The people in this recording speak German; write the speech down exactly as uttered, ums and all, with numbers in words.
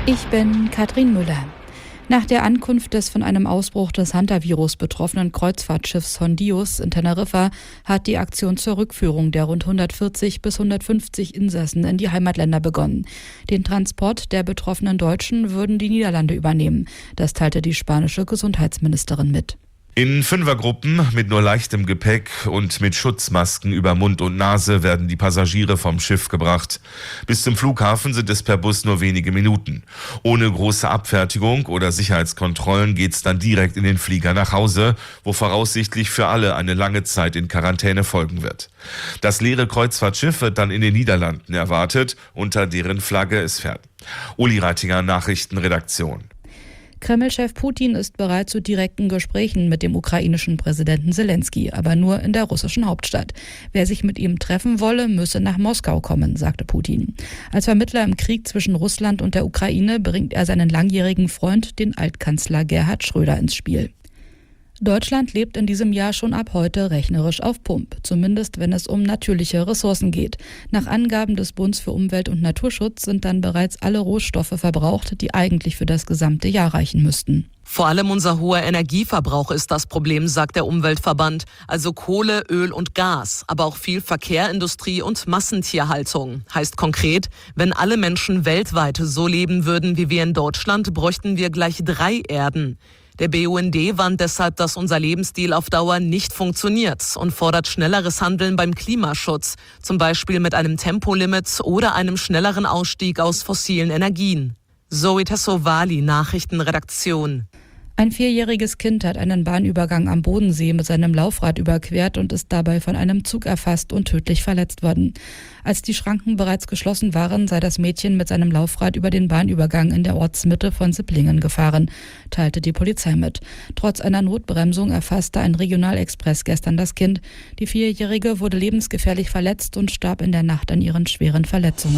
Ich bin Katrin Müller. Nach der Ankunft des von einem Ausbruch des Hantavirus betroffenen Kreuzfahrtschiffs Hondius in Teneriffa hat die Aktion zur Rückführung der rund hundertvierzig bis hundertfünfzig Insassen in die Heimatländer begonnen. Den Transport der betroffenen Deutschen würden die Niederlande übernehmen. Das teilte die spanische Gesundheitsministerin mit. In Fünfergruppen mit nur leichtem Gepäck und mit Schutzmasken über Mund und Nase werden die Passagiere vom Schiff gebracht. Bis zum Flughafen sind es per Bus nur wenige Minuten. Ohne große Abfertigung oder Sicherheitskontrollen geht's dann direkt in den Flieger nach Hause, wo voraussichtlich für alle eine lange Zeit in Quarantäne folgen wird. Das leere Kreuzfahrtschiff wird dann in den Niederlanden erwartet, unter deren Flagge es fährt. Uli Reitinger, Nachrichtenredaktion. Kreml-Chef Putin ist bereit zu direkten Gesprächen mit dem ukrainischen Präsidenten Selenskyj, aber nur in der russischen Hauptstadt. Wer sich mit ihm treffen wolle, müsse nach Moskau kommen, sagte Putin. Als Vermittler im Krieg zwischen Russland und der Ukraine bringt er seinen langjährigen Freund, den Altkanzler Gerhard Schröder, ins Spiel. Deutschland lebt in diesem Jahr schon ab heute rechnerisch auf Pump, zumindest wenn es um natürliche Ressourcen geht. Nach Angaben des Bundes für Umwelt und Naturschutz sind dann bereits alle Rohstoffe verbraucht, die eigentlich für das gesamte Jahr reichen müssten. Vor allem unser hoher Energieverbrauch ist das Problem, sagt der Umweltverband. Also Kohle, Öl und Gas, aber auch viel Verkehr, Industrie und Massentierhaltung. Heißt konkret, wenn alle Menschen weltweit so leben würden wie wir in Deutschland, bräuchten wir gleich drei Erden. Der B U N D warnt deshalb, dass unser Lebensstil auf Dauer nicht funktioniert und fordert schnelleres Handeln beim Klimaschutz, zum Beispiel mit einem Tempolimit oder einem schnelleren Ausstieg aus fossilen Energien. Zoe Tassovali, Nachrichtenredaktion. Ein vierjähriges Kind hat einen Bahnübergang am Bodensee mit seinem Laufrad überquert und ist dabei von einem Zug erfasst und tödlich verletzt worden. Als die Schranken bereits geschlossen waren, sei das Mädchen mit seinem Laufrad über den Bahnübergang in der Ortsmitte von Sipplingen gefahren, teilte die Polizei mit. Trotz einer Notbremsung erfasste ein Regionalexpress gestern das Kind. Die Vierjährige wurde lebensgefährlich verletzt und starb in der Nacht an ihren schweren Verletzungen.